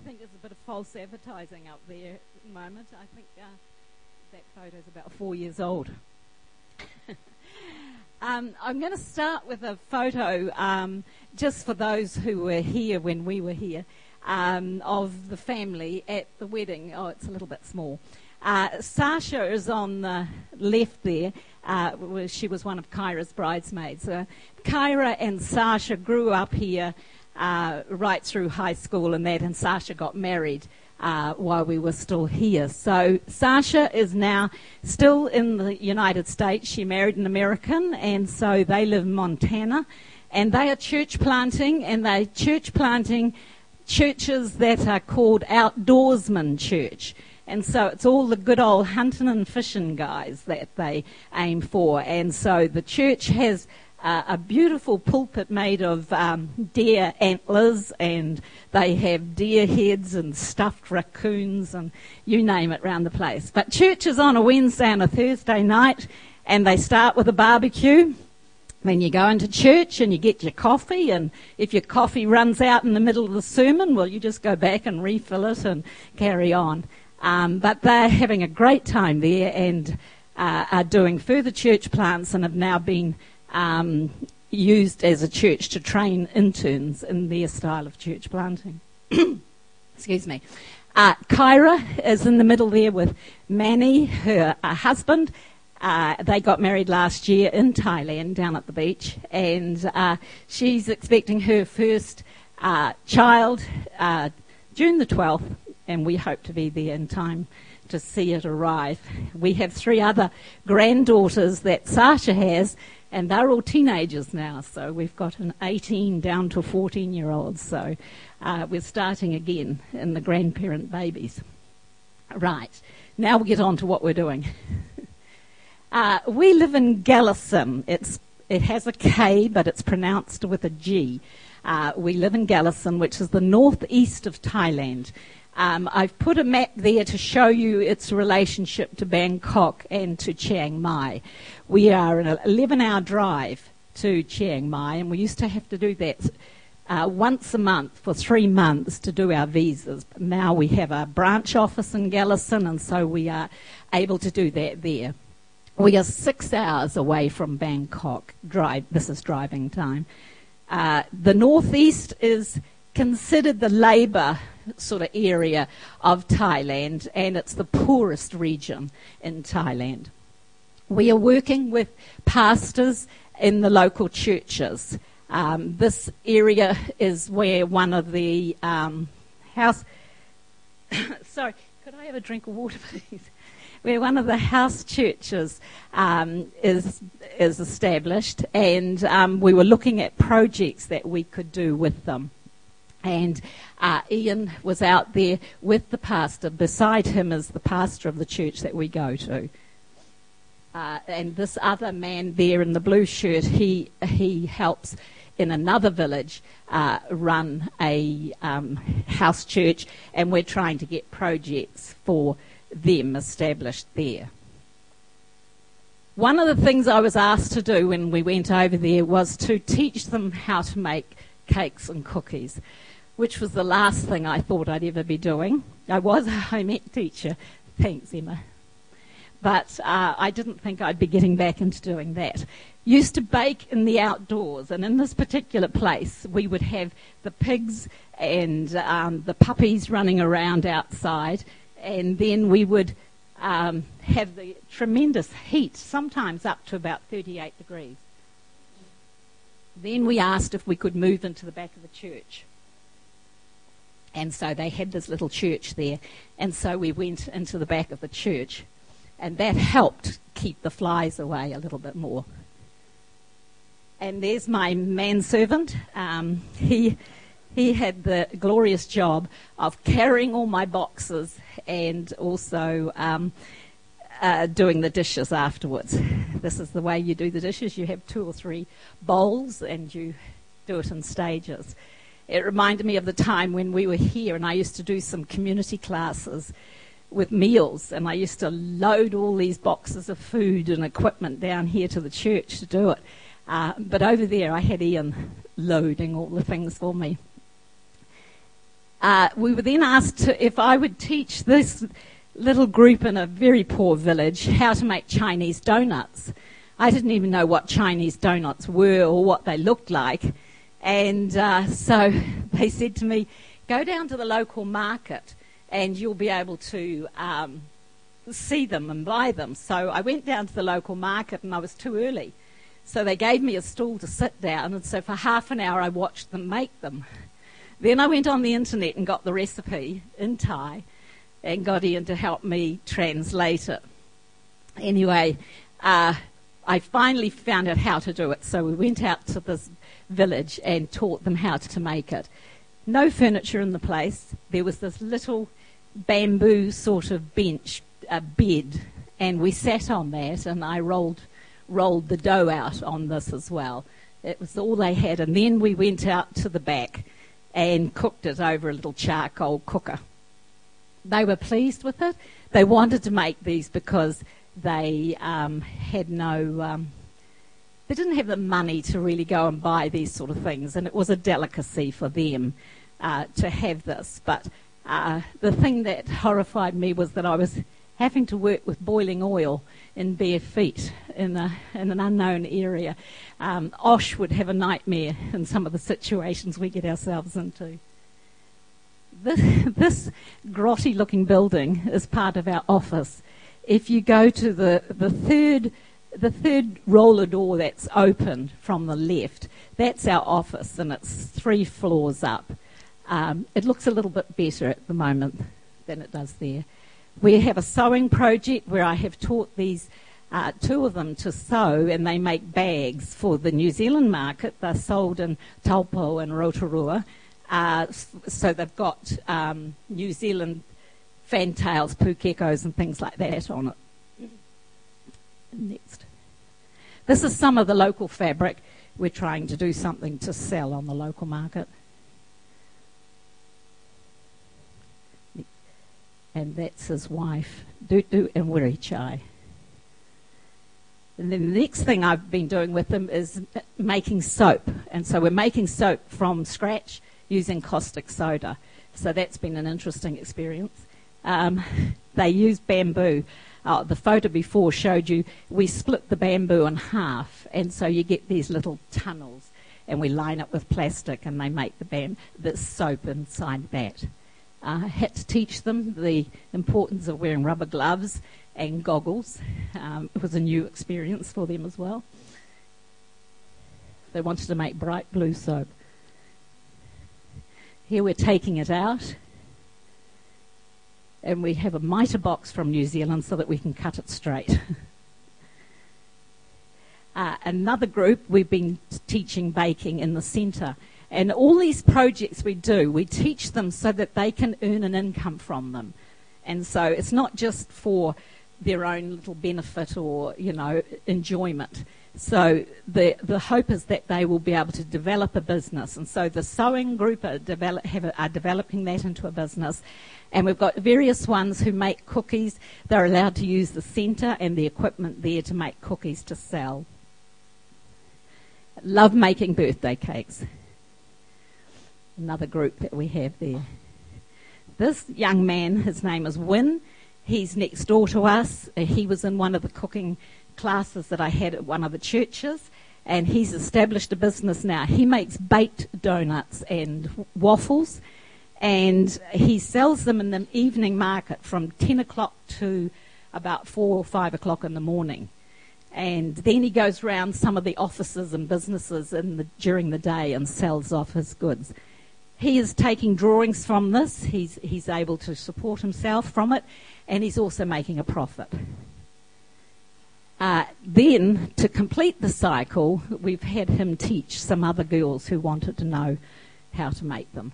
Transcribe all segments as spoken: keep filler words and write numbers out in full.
think there's a bit of false advertising up there at the moment. I think uh, that photo's about four years old. um, I'm going to start with a photo, um, just for those who were here when we were here, um, of the family at the wedding. Oh, it's a little bit small. Uh, Sasha is on the left there. Uh, she was one of Kyra's bridesmaids. Uh, Kyra and Sasha grew up here uh, right through high school and that, and Sasha got married uh, while we were still here. So Sasha is now still in the United States. She married an American, and so they live in Montana. And they are church planting, and they're church planting churches that are called Outdoorsman Church. And so it's all the good old hunting and fishing guys that they aim for. And so the church has uh, a beautiful pulpit made of um, deer antlers, and they have deer heads and stuffed raccoons and you name it around the place. But church is on a Wednesday and a Thursday night, and they start with a barbecue. Then you go into church and you get your coffee, and if your coffee runs out in the middle of the sermon, well, you just go back and refill it and carry on. Um, but they're having a great time there, and uh, are doing further church plants, and have now been um, used as a church to train interns in their style of church planting. Excuse me. Uh, Kyra is in the middle there with Manny, her uh, husband. Uh, they got married last year in Thailand down at the beach, and uh, she's expecting her first uh, child uh, June the twelfth. And we hope to be there in time to see it arrive. We have three other granddaughters that Sasha has, and they're all teenagers now. So we've got an eighteen down to fourteen-year-old. So uh, we're starting again in the grandparent babies. Right, now we'll get on to what we're doing. uh, we live in Gallison. It's, it has a K, but it's pronounced with a G. Uh, we live in Gallison, which is the northeast of Thailand. Um, I've put a map there to show you its relationship to Bangkok and to Chiang Mai. We are an eleven-hour drive to Chiang Mai, and we used to have to do that uh, once a month for three months to do our visas. But now we have a branch office in Gallison, and so we are able to do that there. We are six hours away from Bangkok. Drive. This is driving time. Uh, the northeast is considered the labour sort of area of Thailand, and it's the poorest region in Thailand. We are working with pastors in the local churches. Um, this area is where one of the um, house... Sorry, could I have a drink of water, please? Where one of the house churches um, is is established, and um, we were looking at projects that we could do with them. And uh, Ian was out there with the pastor. Beside him is the pastor of the church that we go to. Uh, and this other man there in the blue shirt, he he helps in another village uh, run a um, house church, and we're trying to get projects for them established there. One of the things I was asked to do when we went over there was to teach them how to make cakes and cookies, which was the last thing I thought I'd ever be doing. I was a home ec teacher, thanks Emma, but uh, I didn't think I'd be getting back into doing that. Used to bake in the outdoors, and in this particular place we would have the pigs and um, the puppies running around outside, and then we would um, have the tremendous heat, sometimes up to about thirty-eight degrees. Then we asked if we could move into the back of the church. And so they had this little church there. And so we went into the back of the church. And that helped keep the flies away a little bit more. And there's my manservant. Um, he, he had the glorious job of carrying all my boxes and also um, uh, doing the dishes afterwards. This is the way you do the dishes. You have two or three bowls and you do it in stages. It reminded me of the time when we were here and I used to do some community classes with meals, and I used to load all these boxes of food and equipment down here to the church to do it. Uh, but over there I had Ian loading all the things for me. uh, we were then asked to, if I would teach this little group in a very poor village how to make Chinese donuts. I didn't even know what Chinese donuts were or what they looked like. And uh, so they said to me, go down to the local market and you'll be able to um, see them and buy them. So I went down to the local market and I was too early. So they gave me a stool to sit down, and so for half an hour I watched them make them. Then I went on the internet and got the recipe in Thai and got Ian to help me translate it. Anyway, uh, I finally found out how to do it, so we went out to this village and taught them how to make it. No furniture in the place. There was this little bamboo sort of bench, a bed, and we sat on that, and I rolled rolled the dough out on this as well. It was all they had, and then we went out to the back and cooked it over a little charcoal cooker. They were pleased with it. They wanted to make these because they um, had no, um, they didn't have the money to really go and buy these sort of things, and it was a delicacy for them uh, to have this. But uh, the thing that horrified me was that I was having to work with boiling oil in bare feet in, a, in an unknown area. Um, Osh would have a nightmare in some of the situations we get ourselves into. This, this grotty-looking building is part of our office. If you go to the, the third the third roller door that's open from the left, that's our office, and it's three floors up. Um, it looks a little bit better at the moment than it does there. We have a sewing project where I have taught these uh, two of them to sew, and they make bags for the New Zealand market. They're sold in Taupo and Rotorua. Uh, so they've got um, New Zealand fantails, pukekos and things like that on it. Next. This is some of the local fabric. We're trying to do something to sell on the local market. And that's his wife, Dutu and Wirichai. And then the next thing I've been doing with them is making soap. And so we're making soap from scratch using caustic soda. So that's been an interesting experience. Um, they use bamboo. Uh, the photo before showed you we split the bamboo in half, and so you get these little tunnels, and we line it with plastic, and they make the, bam- the soap inside that. I uh, had to teach them the importance of wearing rubber gloves and goggles. Um, it was a new experience for them as well. They wanted to make bright blue soap. Here we're taking it out, and we have a mitre box from New Zealand so that we can cut it straight. uh, another group, we've been teaching baking in the centre. And all these projects we do, we teach them so that they can earn an income from them. And so it's not just for their own little benefit or, you know, enjoyment. So the the hope is that they will be able to develop a business. And so the sewing group are, develop, have a, are developing that into a business. And we've got various ones who make cookies. They're allowed to use the centre and the equipment there to make cookies to sell. Love making birthday cakes. Another group that we have there. This young man, his name is Win. He's next door to us. Uh, he was in one of the cooking classes that I had at one of the churches, and he's established a business now. He makes baked donuts and w- waffles, and he sells them in the evening market from ten o'clock to about four or five o'clock in the morning. And then he goes around some of the offices and businesses in the, during the day and sells off his goods. He is taking drawings from this. He's, he's able to support himself from it, and he's also making a profit. Uh, then, to complete the cycle, we've had him teach some other girls who wanted to know how to make them.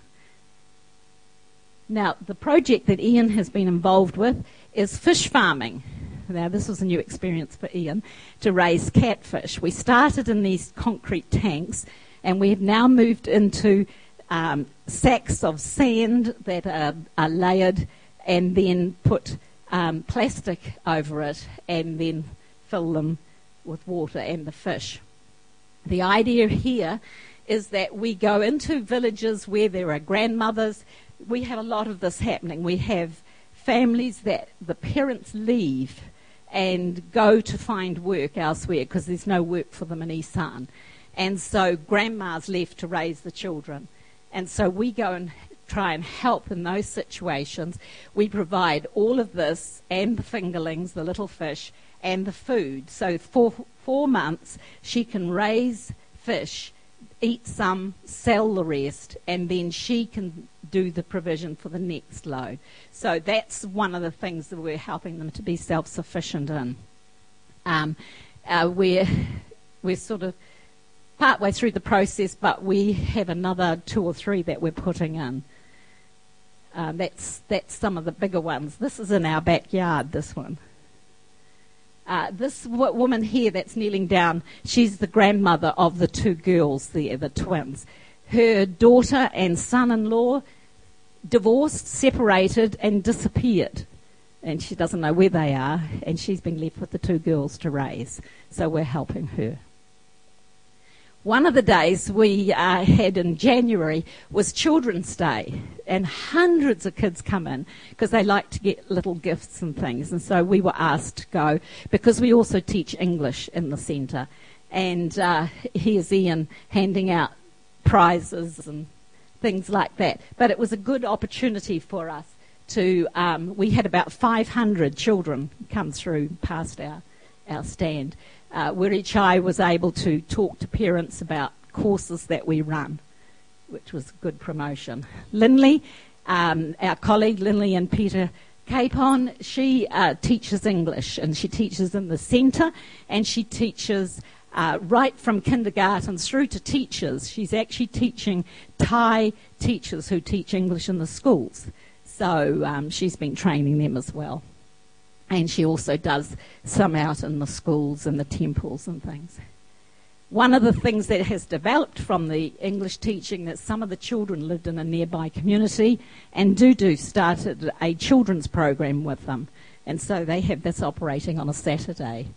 Now, the project that Ian has been involved with is fish farming. Now, this was a new experience for Ian, to raise catfish. We started in these concrete tanks, and we have now moved into um, sacks of sand that are, are layered and then put um, plastic over it and then fill them with water and the fish. The idea here is that we go into villages where there are grandmothers we have a lot of this happening. We have families that the parents leave and go to find work elsewhere because there's no work for them in Isan. And so grandma's left to raise the children. And so we go and try and help in those situations. We provide all of this and the fingerlings, the little fish, and the food. So for four months she can raise fish, eat some, sell the rest, and then she can do the provision for the next load. So that's one of the things that we're helping them to be self-sufficient in. Um, uh, we're, we're sort of partway through the process, but we have another two or three that we're putting in. Um, that's, that's some of the bigger ones. This is in our backyard, this one. Uh, this w- woman here that's kneeling down, she's the grandmother of the two girls there, the twins. Her daughter and son-in-law divorced, separated, and disappeared. And she doesn't know where they are, and she's been left with the two girls to raise. So we're helping her. One of the days we uh, had in January was Children's Day, and hundreds of kids come in because they like to get little gifts and things, and so we were asked to go because we also teach English in the centre. And uh, here's Ian handing out prizes and things like that. But it was a good opportunity for us to, um, we had about five hundred children come through past our, our stand. Uh, Wirichai was able to talk to parents about courses that we run, which was good promotion. Lindley, um, our colleague Lindley and Peter Capon, she uh, teaches English, and she teaches in the centre, and she teaches uh, right from kindergarten through to teachers. She's actually teaching Thai teachers who teach English in the schools. So um, she's been training them as well. And she also does some out in the schools and the temples and things. One of the things that has developed from the English teaching, that some of the children lived in a nearby community, and Dudu started a children's program with them. And so they have this operating on a Saturday.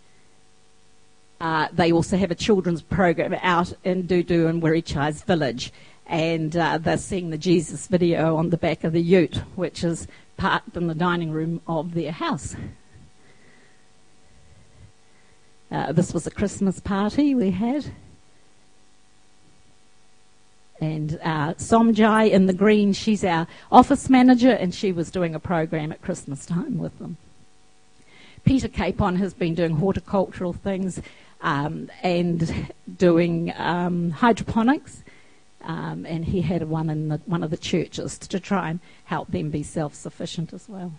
Uh, they also have a children's program out in Dudu and Wirichai's village. And uh, they're seeing the Jesus video on the back of the ute, which is parked in the dining room of their house. Uh, this was a Christmas party we had. And uh, Somjai in the green, she's our office manager, and she was doing a program at Christmas time with them. Peter Capon has been doing horticultural things um, and doing um, hydroponics, um, and he had one in the, one of the churches to try and help them be self-sufficient as well.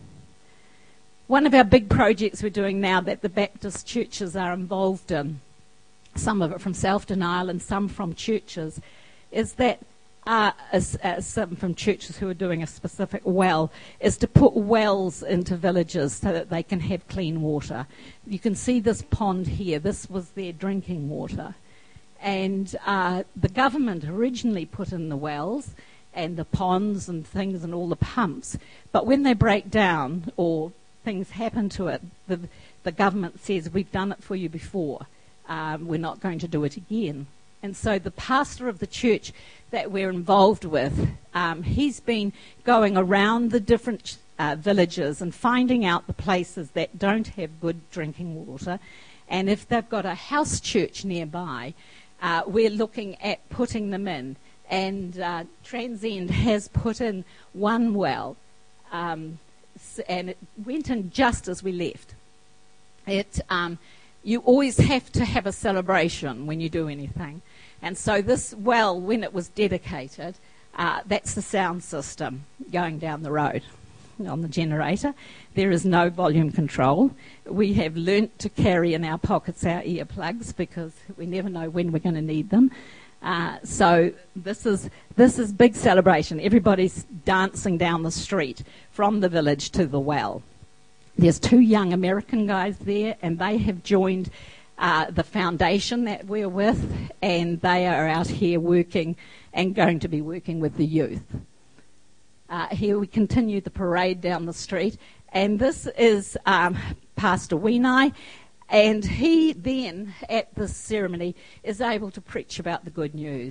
One of our big projects we're doing now that the Baptist churches are involved in, some of it from self-denial and some from churches, is that uh, as, as some from churches who are doing a specific well, is to put wells into villages so that they can have clean water. You can see this pond here. This was their drinking water. And uh, the government originally put in the wells and the ponds and things and all the pumps. But when they break down or things happen to it, the, the government says, we've done it for you before. Um, we're not going to do it again. And so the pastor of the church that we're involved with, um, he's been going around the different uh, villages and finding out the places that don't have good drinking water. And if they've got a house church nearby, uh, we're looking at putting them in. And uh, Transend has put in one well, um, and it went in just as we left. It, um, you always have to have a celebration when you do anything. And so this well, when it was dedicated, uh, that's the sound system going down the road on the generator. There is no volume control. We have learnt to carry in our pockets our earplugs because we never know when we're going to need them. Uh, so this is this is big celebration. Everybody's dancing down the street from the village to the well. There's two young American guys there, and they have joined uh, the foundation that we're with, and they are out here working and going to be working with the youth. Uh, here we continue the parade down the street, and this is um, Pastor Wenai. And he then, at this ceremony, is able to preach about the good news.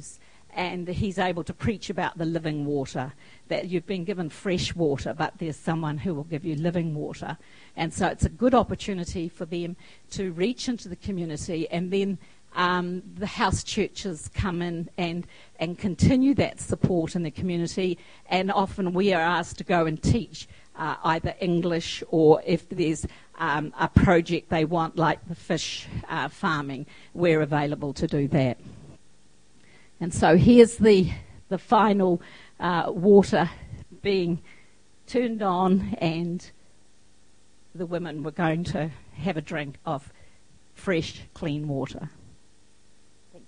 and he's able to preach about the living water, that you've been given fresh water, but there's someone who will give you living water. And so it's a good opportunity for them to reach into the community, and then um, the house churches come in and, and continue that support in the community, and often we are asked to go and teach uh, either English, or if there's um, a project they want, like the fish uh, farming, we're available to do that. And so here's the the final uh, water being turned on, and the women were going to have a drink of fresh, clean water. Thank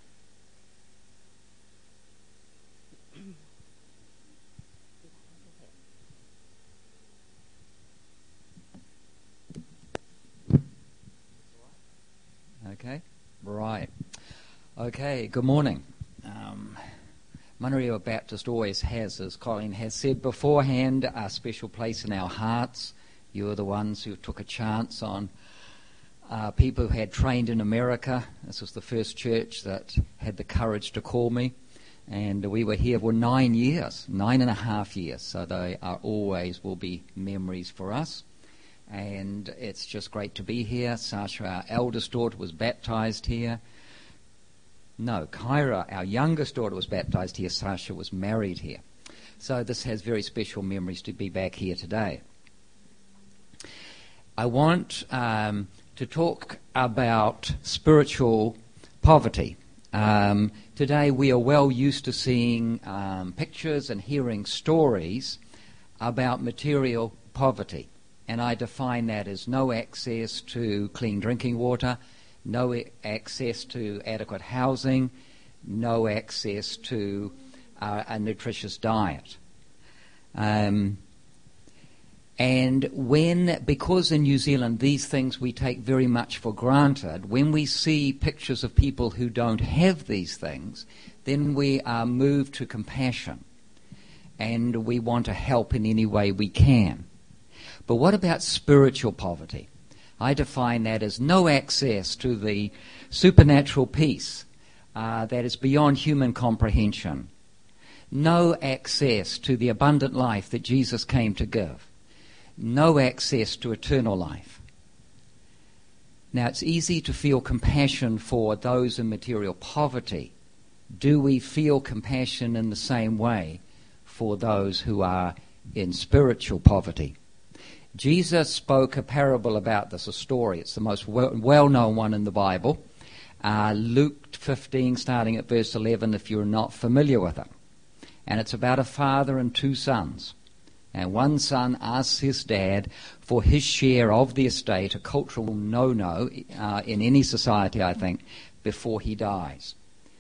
you. Okay, right. Okay, good morning. Um, Manurewa Baptist always has, as Colleen has said beforehand, a special place in our hearts. You are the ones who took a chance on uh, people who had trained in America. This was the first church that had the courage to call me. And we were here for nine years, nine and a half years. So they are always will be memories for us. And it's just great to be here. Sasha, our eldest daughter, was baptized here. No, Kyra, our youngest daughter, was baptized here. Sasha was married here. So this has very special memories to be back here today. I want um, to talk about spiritual poverty. Um, today we are well used to seeing um, pictures and hearing stories about material poverty. And I define that as no access to clean drinking water, no access to adequate housing, no access to uh, a nutritious diet. Um, and when, because in New Zealand these things we take very much for granted, when we see pictures of people who don't have these things, then we are moved to compassion and we want to help in any way we can. But what about spiritual poverty? I define that as no access to the supernatural peace uh, that is beyond human comprehension. No access to the abundant life that Jesus came to give. No access to eternal life. Now, it's easy to feel compassion for those in material poverty. Do we feel compassion in the same way for those who are in spiritual poverty? Jesus spoke a parable about this, a story. It's the most well-known one in the Bible. Uh, Luke fifteen, starting at verse eleven, if you're not familiar with it. And it's about a father and two sons. And one son asks his dad for his share of the estate, a cultural no-no uh, in any society, I think, before he dies.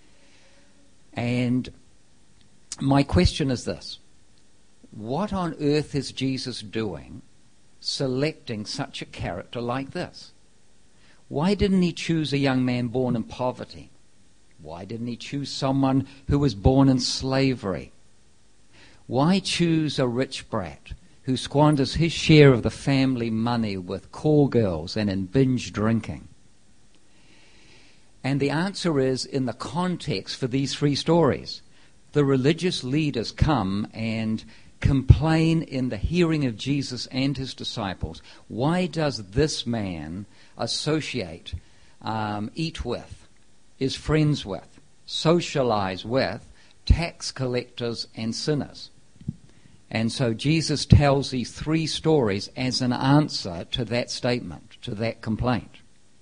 And my question is this. What on earth is Jesus doing selecting such a character like this? Why didn't he choose a young man born in poverty? Why didn't he choose someone who was born in slavery? Why choose a rich brat who squanders his share of the family money with call girls and in binge drinking? And the answer is in the context for these three stories. The religious leaders come and complain in the hearing of Jesus and his disciples. Why does this man associate, um, eat with, is friends with, socialize with tax collectors and sinners? And so Jesus tells these three stories as an answer to that statement, to that complaint.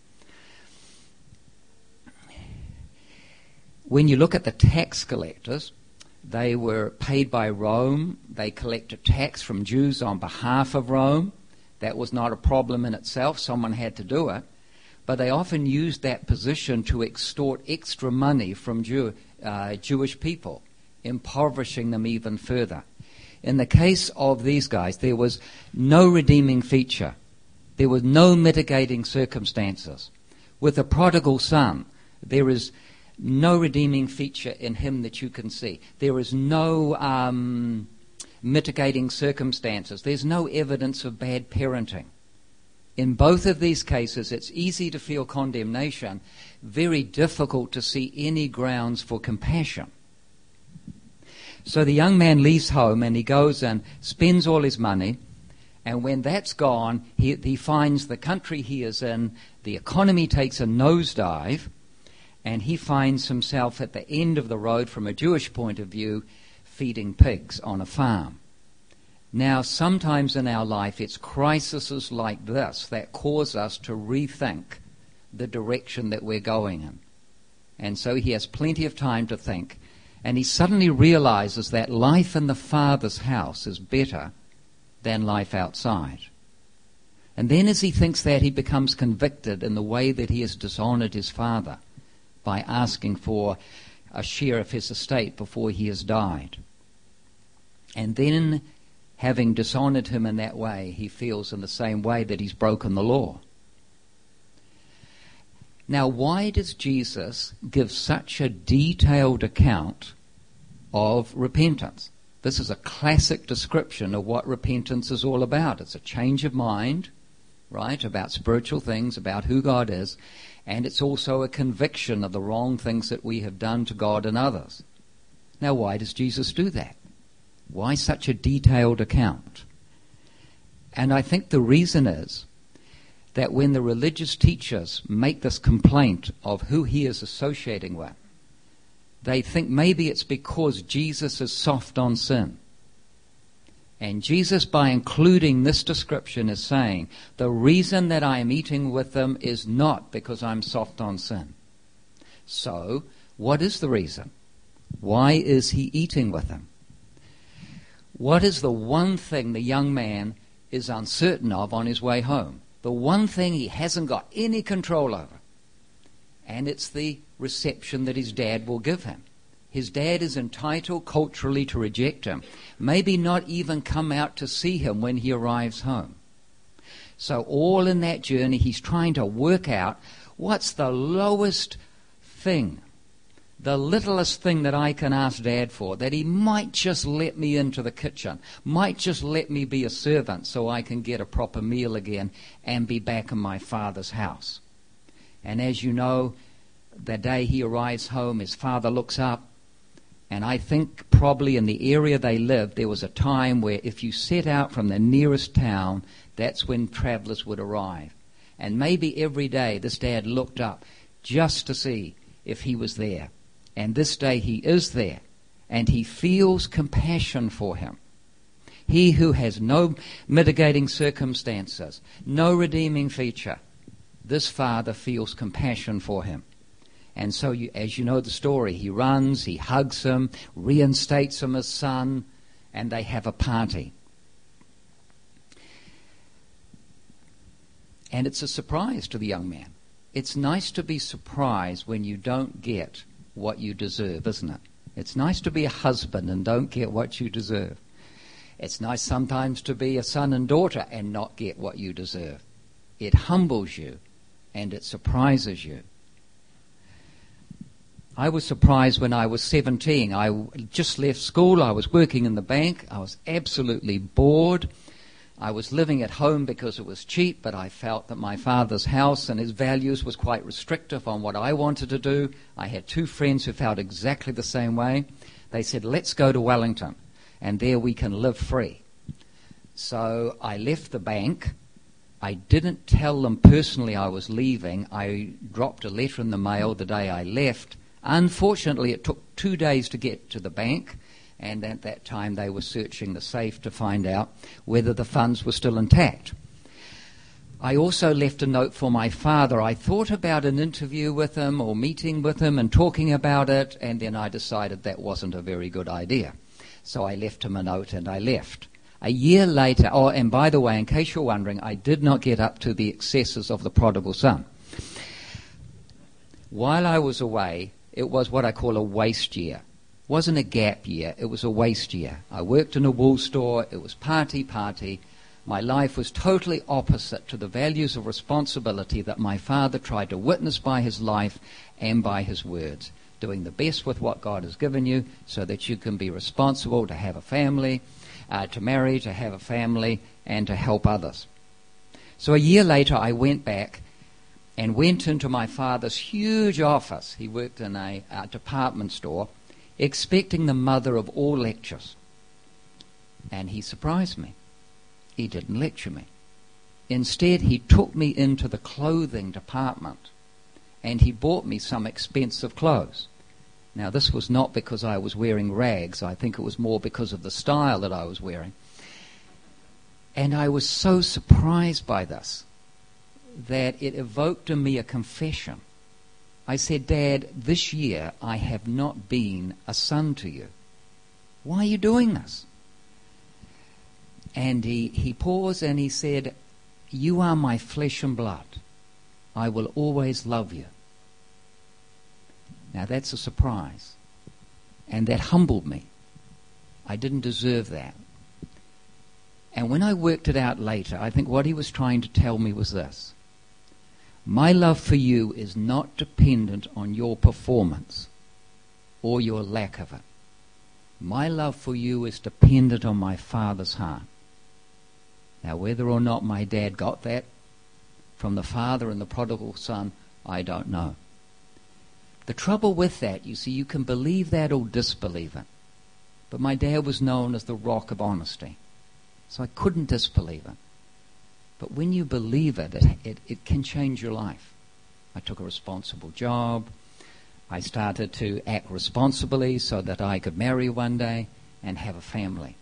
When you look at the tax collectors, they were paid by Rome. They collected tax from Jews on behalf of Rome. That was not a problem in itself. Someone had to do it. But they often used that position to extort extra money from Jew, uh, Jewish people, impoverishing them even further. In the case of these guys, there was no redeeming feature. There was no mitigating circumstances. With the prodigal son, there is no redeeming feature in him that you can see. There is no um, mitigating circumstances. There's no evidence of bad parenting. In both of these cases, it's easy to feel condemnation, very difficult to see any grounds for compassion. So the young man leaves home and he goes and spends all his money. And when that's gone, he, he finds the country he is in, the economy takes a nosedive, and he finds himself at the end of the road from a Jewish point of view, feeding pigs on a farm. Now, sometimes in our life, it's crises like this that cause us to rethink the direction that we're going in. And so he has plenty of time to think, and he suddenly realizes that life in the Father's house is better than life outside. And then as he thinks that, he becomes convicted in the way that he has dishonored his father by asking for a share of his estate before he has died. And then, having dishonored him in that way, he feels in the same way that he's broken the law. Now, why does Jesus give such a detailed account of repentance? This is a classic description of what repentance is all about. It's a change of mind, right, about spiritual things, about who God is, and it's also a conviction of the wrong things that we have done to God and others. Now, why does Jesus do that? Why such a detailed account? And I think the reason is that when the religious teachers make this complaint of who he is associating with, they think maybe it's because Jesus is soft on sin. And Jesus, by including this description, is saying, the reason that I am eating with them is not because I'm soft on sin. So, what is the reason? Why is he eating with them? What is the one thing the young man is uncertain of on his way home? The one thing he hasn't got any control over. And it's the reception that his dad will give him. His dad is entitled culturally to reject him, maybe not even come out to see him when he arrives home. So all in that journey, he's trying to work out what's the lowest thing, the littlest thing that I can ask Dad for, that he might just let me into the kitchen, might just let me be a servant so I can get a proper meal again and be back in my father's house. And as you know, the day he arrives home, his father looks up, and I think probably in the area they lived, there was a time where if you set out from the nearest town, that's when travelers would arrive. And maybe every day this dad looked up just to see if he was there. And this day he is there, and he feels compassion for him. He who has no mitigating circumstances, no redeeming feature, this father feels compassion for him. And so, you, as you know the story, he runs, he hugs him, reinstates him as son, and they have a party. And it's a surprise to the young man. It's nice to be surprised when you don't get what you deserve, isn't it? It's nice to be a husband and don't get what you deserve. It's nice sometimes to be a son and daughter and not get what you deserve. It humbles you and it surprises you. I was surprised when I was seventeen. I just left school. I was working in the bank. I was absolutely bored. I was living at home because it was cheap, but I felt that my father's house and his values was quite restrictive on what I wanted to do. I had two friends who felt exactly the same way. They said, let's go to Wellington, and there we can live free. So I left the bank. I didn't tell them personally I was leaving. I dropped a letter in the mail the day I left. Unfortunately, it took two days to get to the bank, and at that time they were searching the safe to find out whether the funds were still intact. I also left a note for my father. I thought about an interview with him or meeting with him and talking about it, and then I decided that wasn't a very good idea. So I left him a note and I left. A year later, oh, and by the way, in case you're wondering, I did not get up to the excesses of the prodigal son. While I was away, it was what I call a waste year. It wasn't a gap year, it was a waste year. I worked in a wool store, it was party, party. My life was totally opposite to the values of responsibility that my father tried to witness by his life and by his words. Doing the best with what God has given you so that you can be responsible to have a family, uh, to marry, to have a family, and to help others. So a year later I went back and went into my father's huge office. He worked in a, a department store. expecting the mother of all lectures. And he surprised me. He didn't lecture me. Instead, he took me into the clothing department and he bought me some expensive clothes. Now, this was not because I was wearing rags. I think it was more because of the style that I was wearing. And I was so surprised by this that it evoked in me a confession. I said, Dad, this year I have not been a son to you. Why are you doing this? And he, he paused and he said, you are my flesh and blood. I will always love you. Now that's a surprise. And that humbled me. I didn't deserve that. And when I worked it out later, I think what he was trying to tell me was this. My love for you is not dependent on your performance or your lack of it. My love for you is dependent on my Father's heart. Now, whether or not my dad got that from the father and the prodigal son, I don't know. The trouble with that, you see, you can believe that or disbelieve it. But my dad was known as the rock of honesty. So I couldn't disbelieve it. But when you believe it, it, it, it can change your life. I took a responsible job. I started to act responsibly so that I could marry one day and have a family.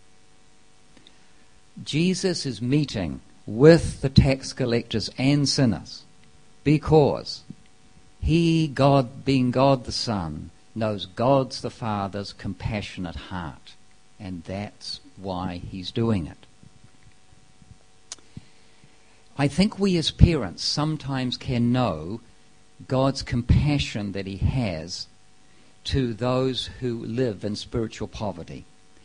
Jesus is meeting with the tax collectors and sinners because he, God, being God the Son, knows God's the Father's compassionate heart. And that's why he's doing it. I think we as parents sometimes can know God's compassion that he has to those who live in spiritual poverty.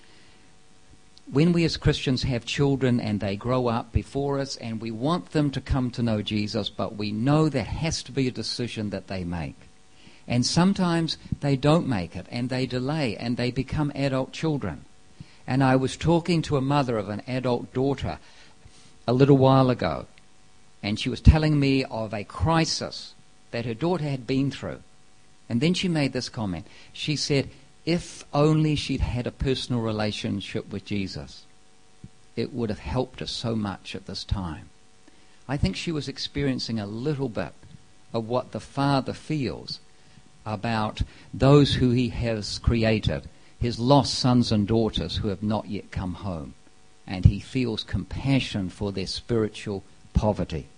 When we as Christians have children and they grow up before us and we want them to come to know Jesus, but we know that has to be a decision that they make. And sometimes they don't make it and they delay and they become adult children. And I was talking to a mother of an adult daughter a little while ago, and she was telling me of a crisis that her daughter had been through. And then she made this comment. She said, if only she'd had a personal relationship with Jesus, it would have helped her so much at this time. I think she was experiencing a little bit of what the Father feels about those who he has created, his lost sons and daughters who have not yet come home. And he feels compassion for their spiritual poverty.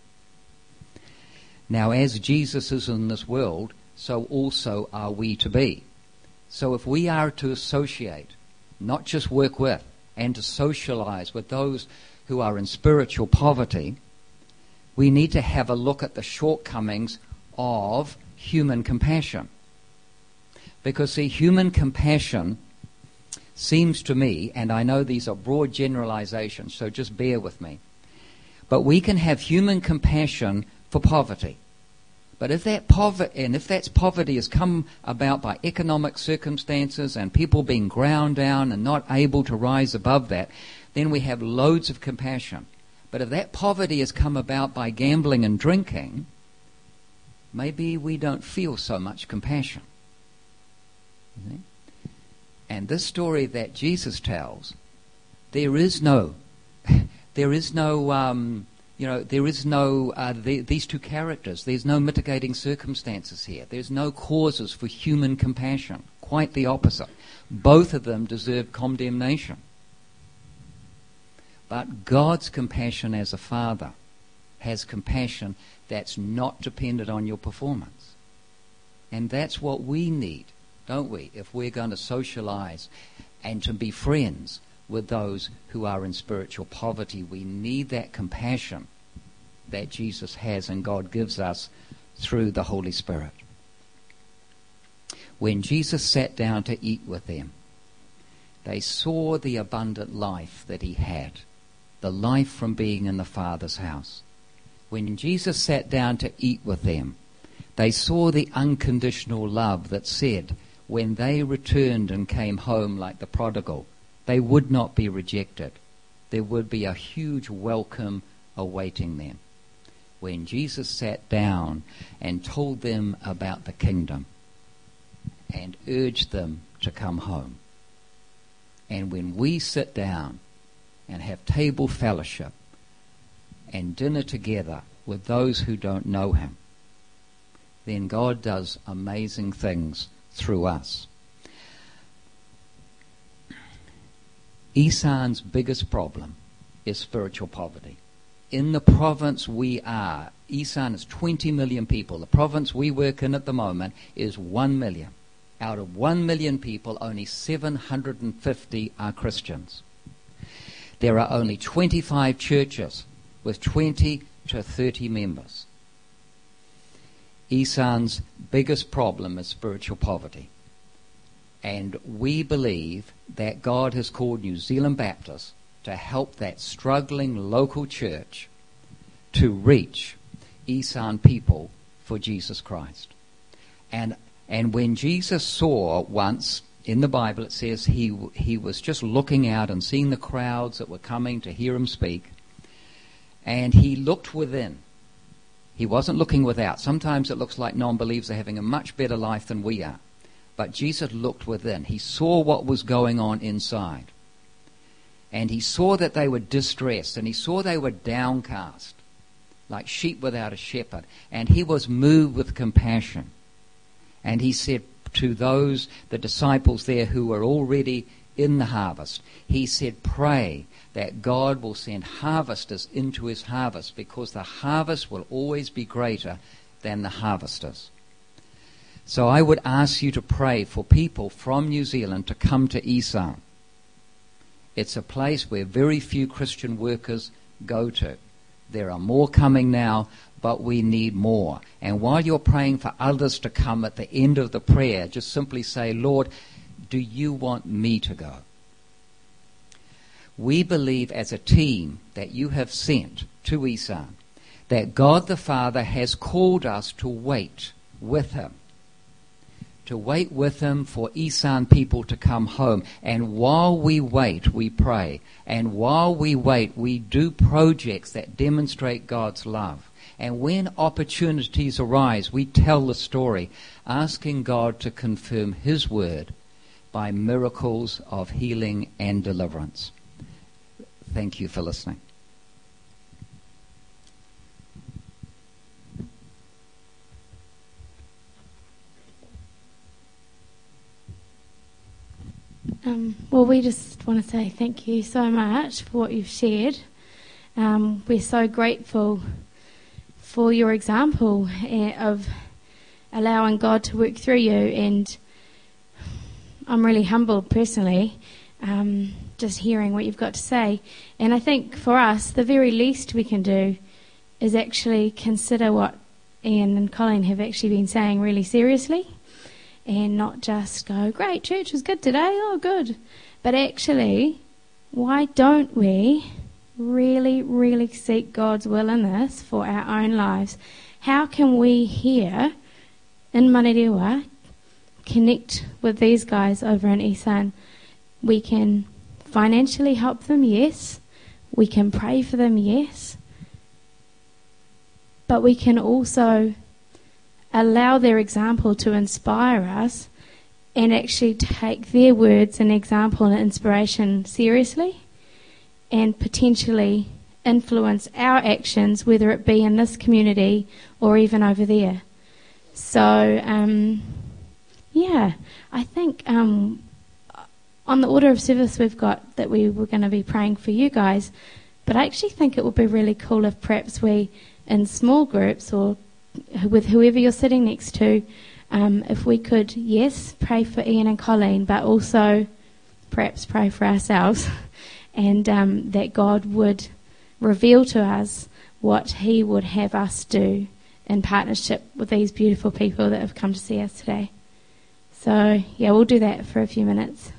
Now, as Jesus is in this world, so also are we to be. So if we are to associate, not just work with, and to socialize with those who are in spiritual poverty, we need to have a look at the shortcomings of human compassion. Because, see, human compassion seems to me, and I know these are broad generalizations, so just bear with me, but we can have human compassion for poverty. But if that poverty, and if that poverty has come about by economic circumstances and people being ground down and not able to rise above that, then we have loads of compassion. But if that poverty has come about by gambling and drinking, maybe we don't feel so much compassion. Mm-hmm. And this story that Jesus tells, there is no, there is no, um, you know, there is no, uh, the, these two characters, there's no mitigating circumstances here. There's no causes for human compassion. Quite the opposite. Both of them deserve condemnation. But God's compassion as a father has compassion that's not dependent on your performance. And that's what we need, don't we, if we're going to socialize and to be friends with those who are in spiritual poverty. We need that compassion that Jesus has and God gives us through the Holy Spirit. When Jesus sat down to eat with them, they saw the abundant life that he had, the life from being in the Father's house. When Jesus sat down to eat with them, they saw the unconditional love that said, when they returned and came home like the prodigal, they would not be rejected. There would be a huge welcome awaiting them. When Jesus sat down and told them about the kingdom, and urge them to come home. And when we sit down and have table fellowship and dinner together with those who don't know him, then God does amazing things through us. Isan's biggest problem is spiritual poverty. In the province we are, Isan is twenty million people. The province we work in at the moment is one million. Out of one million people, only seven hundred fifty are Christians. There are only twenty-five churches with twenty to thirty members. Isan's biggest problem is spiritual poverty. And we believe that God has called New Zealand Baptist to help that struggling local church to reach Isan people for Jesus Christ. And and when Jesus saw once, in the Bible it says he he was just looking out and seeing the crowds that were coming to hear him speak, and he looked within. He wasn't looking without. Sometimes it looks like non-believers are having a much better life than we are. But Jesus looked within. He saw what was going on inside. And he saw that they were distressed, and he saw they were downcast, like sheep without a shepherd. And he was moved with compassion. And he said to those, the disciples there who were already in the harvest, he said, pray that God will send harvesters into his harvest, because the harvest will always be greater than the harvesters. So I would ask you to pray for people from New Zealand to come to Isan. It's a place where very few Christian workers go to. There are more coming now, but we need more. And while you're praying for others to come, at the end of the prayer, just simply say, Lord, do you want me to go? We believe as a team that you have sent to Isan that God the Father has called us to wait with him. To wait with him for Isan people to come home. And while we wait, we pray. And while we wait, we do projects that demonstrate God's love. And when opportunities arise, we tell the story, asking God to confirm his word by miracles of healing and deliverance. Thank you for listening. Um, well, we just want to say thank you so much for what you've shared. Um, we're so grateful for your example uh, of allowing God to work through you, and I'm really humbled personally um, just hearing what you've got to say. And I think for us, the very least we can do is actually consider what Ian and Colleen have actually been saying really seriously. And not just go, great, church was good today, oh good. But actually, why don't we really, really seek God's will in this for our own lives? How can we here in Marerewa connect with these guys over in Isan? We can financially help them, yes. We can pray for them, yes. But we can also allow their example to inspire us and actually take their words and example and inspiration seriously, and potentially influence our actions, whether it be in this community or even over there. So, um, yeah, I think um, on the order of service we've got that we were going to be praying for you guys, but I actually think it would be really cool if perhaps we, in small groups or with whoever you're sitting next to, um, if we could, yes, pray for Ian and Colleen, but also perhaps pray for ourselves, and um, that God would reveal to us what he would have us do in partnership with these beautiful people that have come to see us today. So, yeah, we'll do that for a few minutes.